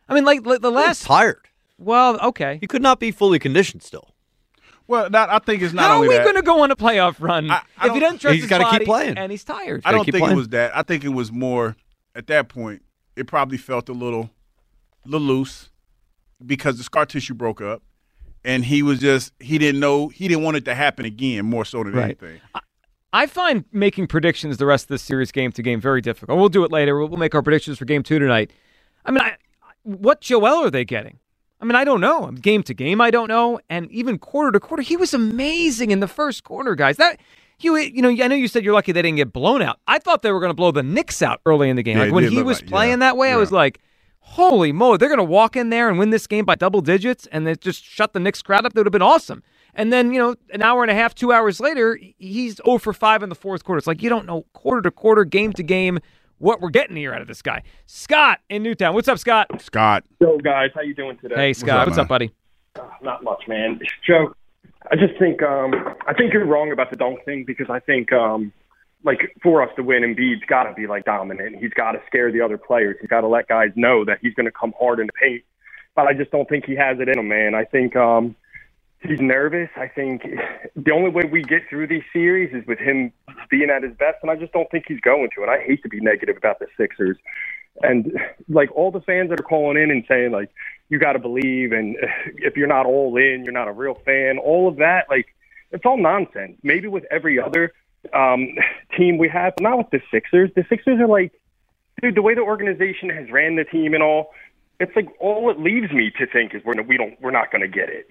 I mean, like the last tired. Well, okay, he could not be fully conditioned still. Well, I think it's not How only are we that. going to go on a playoff run if he doesn't trust He's his gotta body keep playing. and he's tired? I don't think it was that. I think it was more at that point. It probably felt a little loose because the scar tissue broke up, and he didn't want it to happen again more so than anything. I find making predictions the rest of this series game to game very difficult. We'll do it later. We'll make our predictions for game 2 tonight. I mean, what Joel are they getting? I mean, I don't know. Game to game, I don't know. And even quarter to quarter, he was amazing in the first quarter, guys. That I know you said you're lucky they didn't get blown out. I thought they were going to blow the Knicks out early in the game. Yeah, like when he was playing that way, I was like, holy moly, they're going to walk in there and win this game by double digits and they just shut the Knicks crowd up. That would have been awesome. And then, an hour and a half, 2 hours later, he's 0 for 5 in the fourth quarter. It's like you don't know quarter to quarter, game to game, what we're getting here out of this guy. Scott in Newtown. What's up, Scott? Scott. Yo, guys. How you doing today? Hey, Scott. What's up, buddy? Not much, man. Joe, I just think you're wrong about the dunk thing because I think for us to win, Embiid's got to be dominant. He's got to scare the other players. He's got to let guys know that he's going to come hard in the paint. But I just don't think he has it in him, man. I think he's nervous. I think the only way we get through these series is with him being at his best, and I just don't think he's going to. And I hate to be negative about the Sixers. And, all the fans that are calling in and saying, you got to believe, and if you're not all in, you're not a real fan, all of that, it's all nonsense. Maybe with every other team we have, but not with the Sixers. The Sixers are dude, the way the organization has ran the team and all, it's all it leaves me to think is we're not going to get it.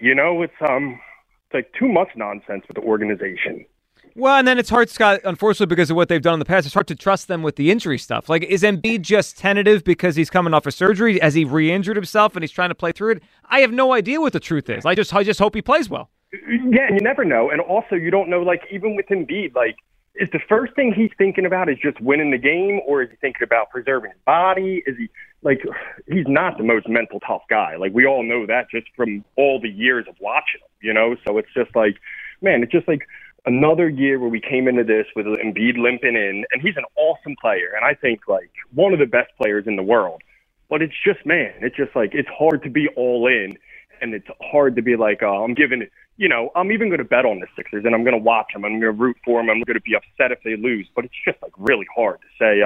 It's too much nonsense with the organization. Well, and then it's hard, Scott, unfortunately, because of what they've done in the past, it's hard to trust them with the injury stuff. Is Embiid just tentative because he's coming off a surgery? Has he re-injured himself and he's trying to play through it? I have no idea what the truth is. I just hope he plays well. Yeah, and you never know. And also, you don't know, even with Embiid, is the first thing he's thinking about is just winning the game, or is he thinking about preserving his body? Is he, he's not the most mental tough guy. We all know that just from all the years of watching him, So it's just man, it's just another year where we came into this with Embiid limping in, and he's an awesome player, and I think one of the best players in the world. But it's just, man, it's just it's hard to be all in, and it's hard to be I'm giving it. I'm even going to bet on the Sixers, and I'm going to watch them. I'm going to root for them. I'm going to be upset if they lose, but it's just really hard to say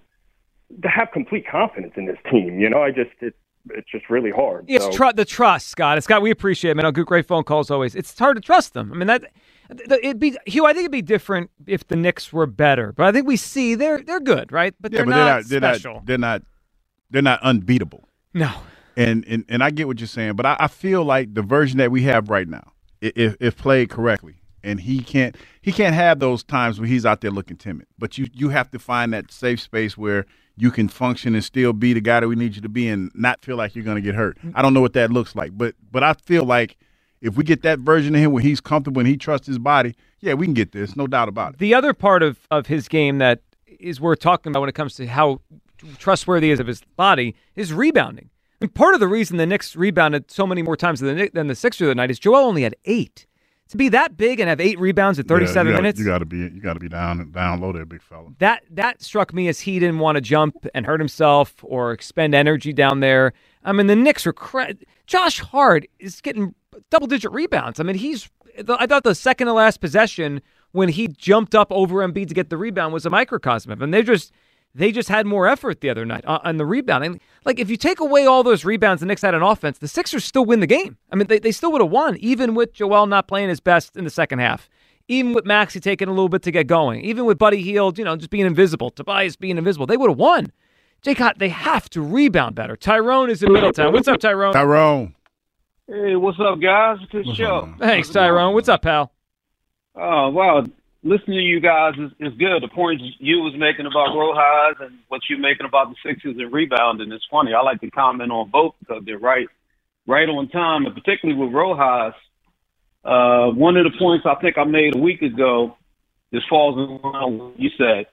to have complete confidence in this team. It's just really hard. Yeah, it's the trust, Scott. Scott, we appreciate it, man. Great phone calls always. It's hard to trust them. I mean, Hugh, I think it'd be different if the Knicks were better, but I think we see they're good, right? But they're not special. They're not unbeatable. No. And I get what you're saying, but I feel like the version that we have right now, if played correctly, and he can't have those times where he's out there looking timid. But you have to find that safe space where you can function and still be the guy that we need you to be and not feel like you're going to get hurt. I don't know what that looks like, but I feel like if we get that version of him where he's comfortable and he trusts his body, yeah, we can get this, no doubt about it. The other part of his game that is worth talking about when it comes to how trustworthy he is of his body is rebounding. And part of the reason the Knicks rebounded so many more times than the Sixers the other night is Joel only had 8. To be that big and have 8 rebounds in 37 minutes, you got to be down low there, big fella. That struck me as he didn't want to jump and hurt himself or expend energy down there. I mean, the Knicks were Josh Hart is getting double-digit rebounds. I mean, I thought the second to last possession when he jumped up over Embiid to get the rebound was a microcosm of him. They just had more effort the other night on the rebounding. If you take away all those rebounds the Knicks had on offense, the Sixers still win the game. I mean, they still would have won, even with Joel not playing his best in the second half, even with Maxey taking a little bit to get going, even with Buddy Hield, just being invisible, Tobias being invisible. They would have won. Jake, they have to rebound better. Tyrone is in Middletown. What's up, Tyrone? Tyrone. Hey, what's up, guys? Good show. Thanks, Tyrone. What's up, pal? Oh, wow. Listening to you guys is good. The points you was making about Rojas and what you're making about the Sixers and rebounding is funny. I like to comment on both because they're right on time, and particularly with Rojas. One of the points I think I made a week ago, this falls in line with what you said.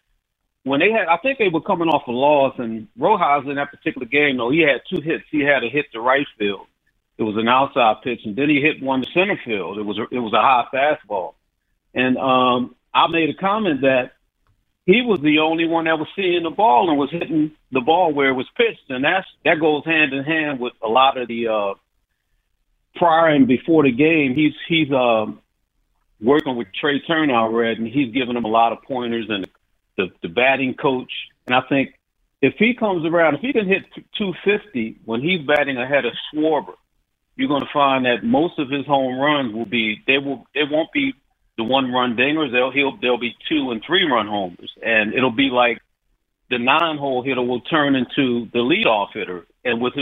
I think they were coming off a loss, and Rojas in that particular game, though, he had 2 hits. He had a hit to right field. It was an outside pitch, and then he hit one to center field. It was a high fastball. And I made a comment that he was the only one that was seeing the ball and was hitting the ball where it was pitched, and that goes hand in hand with a lot of the prior and before the game. He's working with Trey Turner, I read, and he's giving him a lot of pointers, and the batting coach. And I think if he comes around, if he can hit 250 when he's batting ahead of Schwarber, you're going to find that most of his home runs will be they won't be the 1-run dingers. They'll be 2- and 3-run homers, and it'll be like the 9-hole hitter will turn into the leadoff hitter. And with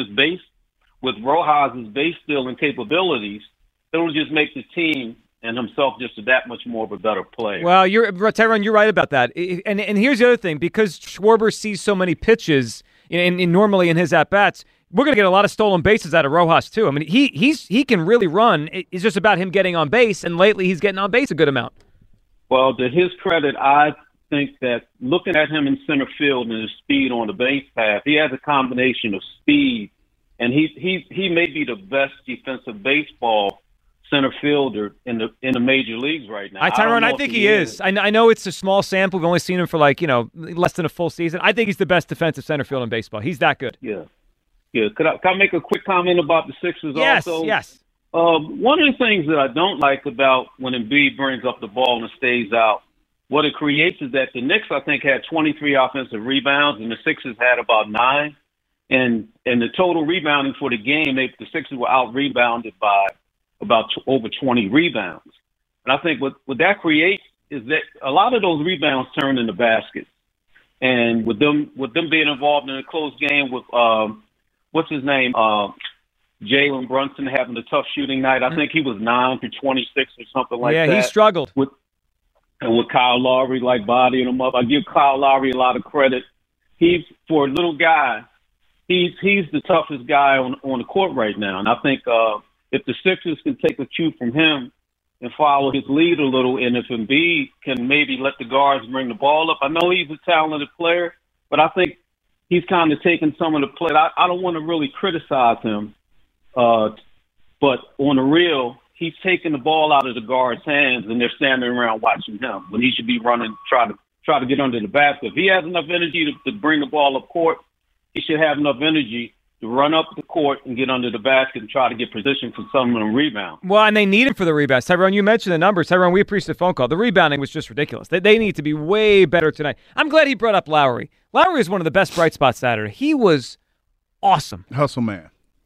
Rojas' base stealing capabilities, it'll just make the team and himself just that much more of a better player. Well, Tyrone, you're right about that. And here's the other thing: because Schwarber sees so many pitches, normally in his at bats, we're going to get a lot of stolen bases out of Rojas too. I mean, he can really run. It's just about him getting on base, and lately he's getting on base a good amount. Well, to his credit, I think that looking at him in center field and his speed on the base path, he has a combination of speed, and he may be the best defensive baseball center fielder in the major leagues right now. Tyrone, I think he is. I know it's a small sample. We've only seen him for less than a full season. I think he's the best defensive center fielder in baseball. He's that good. Yeah. Yeah, can I make a quick comment about the Sixers also? Yes. One of the things that I don't like about when Embiid brings up the ball and stays out, what it creates is that the Knicks, I think, had 23 offensive rebounds, and the Sixers had about 9. And the total rebounding for the game, the Sixers were out-rebounded by about over 20 rebounds. And I think what that creates is that a lot of those rebounds turn into baskets. And with them being involved in a close game with what's his name? Jalen Brunson having a tough shooting night. I think he was 9 for 26 or something like that. Yeah, he struggled. With Kyle Lowry, bodying him up. I give Kyle Lowry a lot of credit. He's, for a little guy, he's the toughest guy on the court right now. And I think if the Sixers can take a cue from him and follow his lead a little, and if Embiid can maybe let the guards bring the ball up. I know he's a talented player, but I think he's kind of taken some of the play. I don't want to really criticize him, but on the real, he's taking the ball out of the guard's hands, and they're standing around watching him when he should be running, try to get under the basket. If he has enough energy to bring the ball up court, he should have enough energy to run up the court and get under the basket and try to get position for some of them rebounds. Well, and they need him for the rebounds. Tyrone, you mentioned the numbers. Tyrone, we appreciate the phone call. The rebounding was just ridiculous. They need to be way better tonight. I'm glad he brought up Lowry. Lowry is one of the best bright spots Saturday. He was awesome. Hustle man.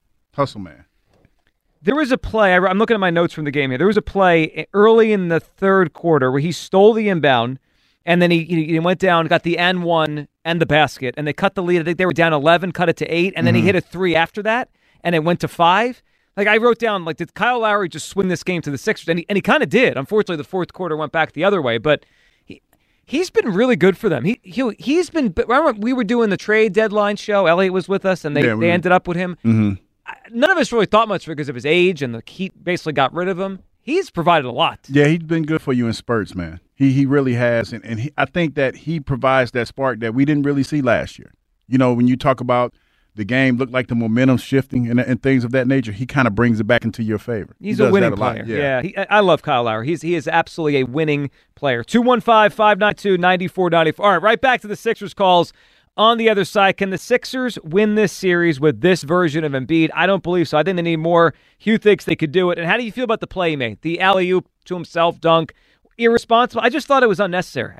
There was a play, I'm looking at my notes from the game here. There was a play early in the third quarter where he stole the inbound, and then he went down, got the N1 and the basket, and they cut the lead. I think they were down 11, cut it to 8, and then he hit a 3 after that, and it went to 5. I wrote down, did Kyle Lowry just swing this game to the Sixers? And he kind of did. Unfortunately, the fourth quarter went back the other way, but he's been really good for them. He's been. Remember, we were doing the trade deadline show. Elliot was with us, and they ended up with him. Mm-hmm. None of us really thought much because of his age, and the Heat basically got rid of him. He's provided a lot. Yeah, he's been good for you in spurts, man. He really has, and I think that he provides that spark that we didn't really see last year. When you talk about the game, looked like the momentum shifting and things of that nature, he kind of brings it back into your favor. He's a winning player. Yeah, I love Kyle Lowry. He is absolutely a winning player. 215-592-9494. All right, right back to the Sixers calls. On the other side, can the Sixers win this series with this version of Embiid? I don't believe so. I think they need more. Hugh thinks they could do it. And how do you feel about the play he made? The alley-oop to himself dunk. Irresponsible. I just thought it was unnecessary.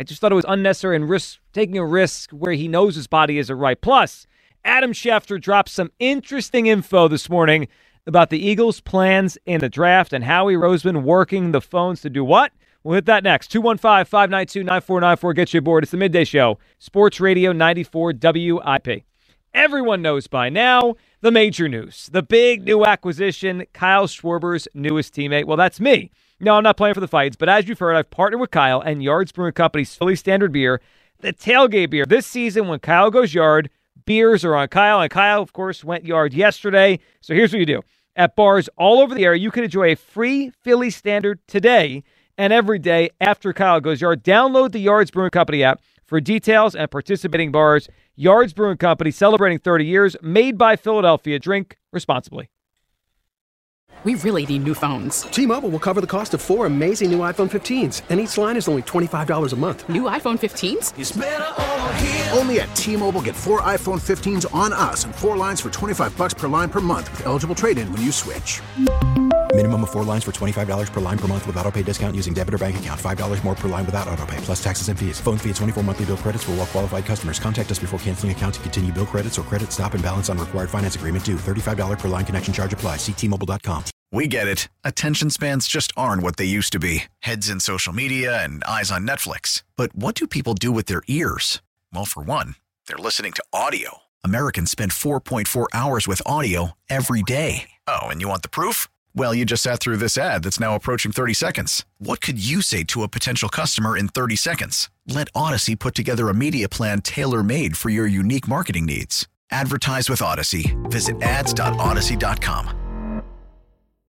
And taking a risk where he knows his body isn't right. Plus, Adam Schefter dropped some interesting info this morning about the Eagles' plans in the draft and Howie Roseman working the phones to do what? We'll hit that next. 215-592-9494. Get you aboard. It's the Midday Show. Sports Radio 94 WIP. Everyone knows by now the major news. The big new acquisition, Kyle Schwarber's newest teammate. Well, that's me. No, I'm not playing for the fights, but as you've heard, I've partnered with Kyle and Yards Brewing Company's Philly Standard Beer, the tailgate beer. This season, when Kyle goes yard, beers are on Kyle, and Kyle, of course, went yard yesterday. So here's what you do. At bars all over the area, you can enjoy a free Philly Standard today and every day after Kyle goes yard. Download the Yards Brewing Company app for details and participating bars. Yards Brewing Company, celebrating 30 years, made by Philadelphia. Drink responsibly. We really need new phones. T-Mobile will cover the cost of 4 amazing new iPhone 15s, and each line is only $25 a month. New iPhone 15s? It's better over here. Only at T-Mobile, get 4 iPhone 15s on us and 4 lines for $25 per line per month with eligible trade-in when you switch. Minimum of 4 lines for $25 per line per month with autopay discount using debit or bank account. $5 more per line without autopay, plus taxes and fees. Phone fee at 24 monthly bill credits for well-qualified customers. Contact us before canceling account to continue bill credits or credit stop and balance on required finance agreement due. $35 per line connection charge applies. See T-Mobile.com. We get it. Attention spans just aren't what they used to be. Heads in social media and eyes on Netflix. But what do people do with their ears? Well, for one, they're listening to audio. Americans spend 4.4 hours with audio every day. Oh, and you want the proof? Well, you just sat through this ad that's now approaching 30 seconds. What could you say to a potential customer in 30 seconds? Let Odyssey put together a media plan tailor-made for your unique marketing needs. Advertise with Odyssey. Visit ads.odyssey.com.